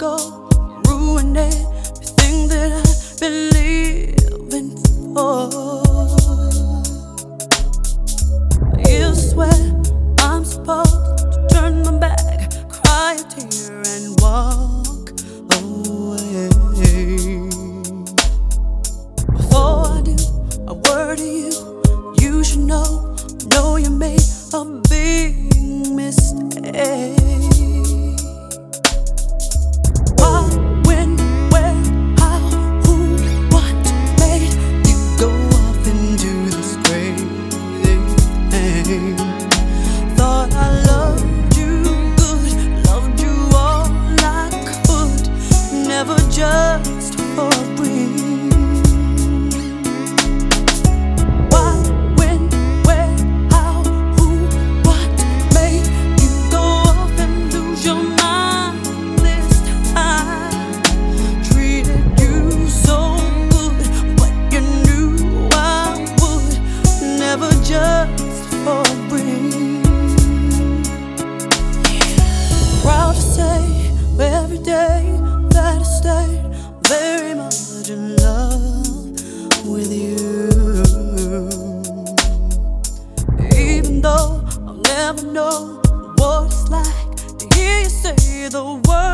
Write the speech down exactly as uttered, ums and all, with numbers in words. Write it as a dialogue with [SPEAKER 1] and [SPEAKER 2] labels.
[SPEAKER 1] go, ruin everything that I've been living for. You swear I'm supposed to turn my back, cry a tear and walk away. Before I do a word to you, you should know, know you made a big mistake. Why, when, where, how, who, what made you go off into this crazy thing? Thought I loved you good, loved you all I could, never just for free. Just for free. Proud to say every day that I stayed very much in love with you. Even though I'll never know what it's like to hear you say the word